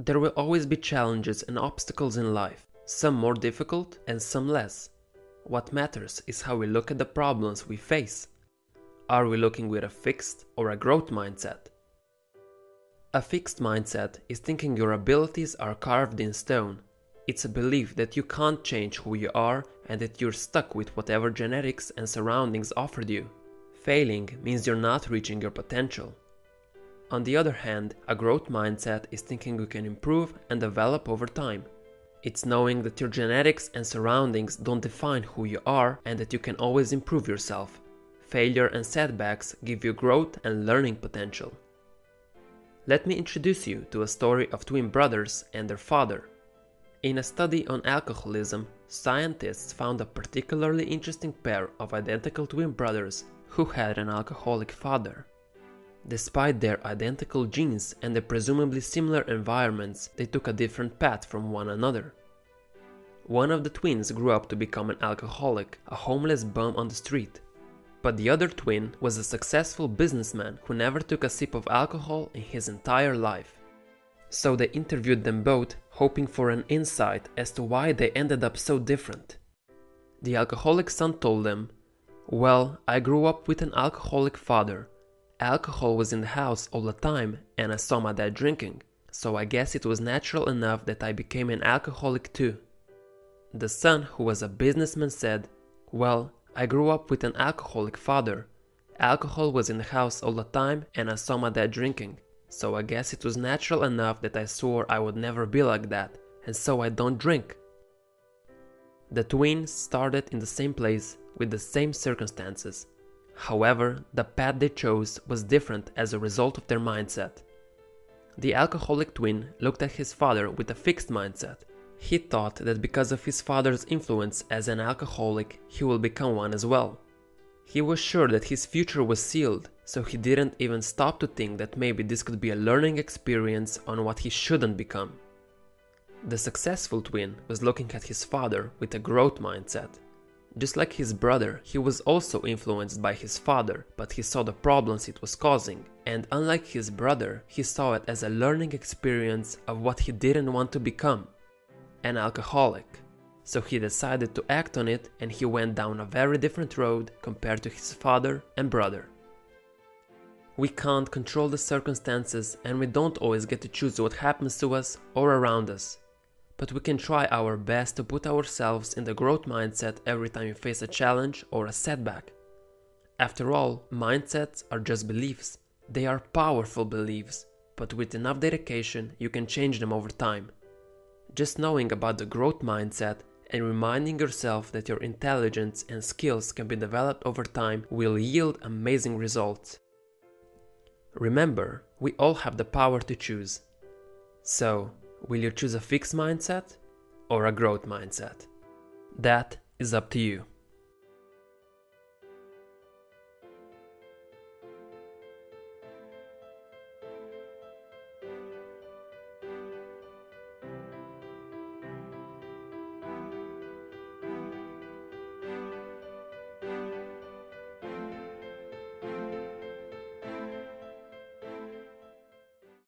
There will always be challenges and obstacles in life, some more difficult and some less. What matters is how we look at the problems we face. Are we looking with a fixed or a growth mindset? A fixed mindset is thinking your abilities are carved in stone. It's a belief that you can't change who you are and that you're stuck with whatever genetics and surroundings offered you. Failing means you're not reaching your potential. On the other hand, a growth mindset is thinking you can improve and develop over time. It's knowing that your genetics and surroundings don't define who you are and that you can always improve yourself. Failure and setbacks give you growth and learning potential. Let me introduce you to a story of twin brothers and their father. In a study on alcoholism, scientists found a particularly interesting pair of identical twin brothers who had an alcoholic father. Despite their identical genes and the presumably similar environments, they took a different path from one another. One of the twins grew up to become an alcoholic, a homeless bum on the street. But the other twin was a successful businessman who never took a sip of alcohol in his entire life. So they interviewed them both, hoping for an insight as to why they ended up so different. The alcoholic son told them, "Well, I grew up with an alcoholic father. Alcohol was in the house all the time and I saw my dad drinking, so I guess it was natural enough that I became an alcoholic too." The son, who was a businessman, said, "Well, I grew up with an alcoholic father. Alcohol was in the house all the time and I saw my dad drinking, so I guess it was natural enough that I swore I would never be like that, and so I don't drink." The twins started in the same place with the same circumstances. However, the path they chose was different as a result of their mindset. The alcoholic twin looked at his father with a fixed mindset. He thought that because of his father's influence as an alcoholic, he will become one as well. He was sure that his future was sealed, so he didn't even stop to think that maybe this could be a learning experience on what he shouldn't become. The successful twin was looking at his father with a growth mindset. Just like his brother, he was also influenced by his father, but he saw the problems it was causing, and unlike his brother, he saw it as a learning experience of what he didn't want to become, an alcoholic. So he decided to act on it, and he went down a very different road compared to his father and brother. We can't control the circumstances, and we don't always get to choose what happens to us or around us. But we can try our best to put ourselves in the growth mindset every time you face a challenge or a setback. After all, mindsets are just beliefs. They are powerful beliefs, but with enough dedication, you can change them over time. Just knowing about the growth mindset and reminding yourself that your intelligence and skills can be developed over time will yield amazing results. Remember, we all have the power to choose. So, will you choose a fixed mindset or a growth mindset? That is up to you.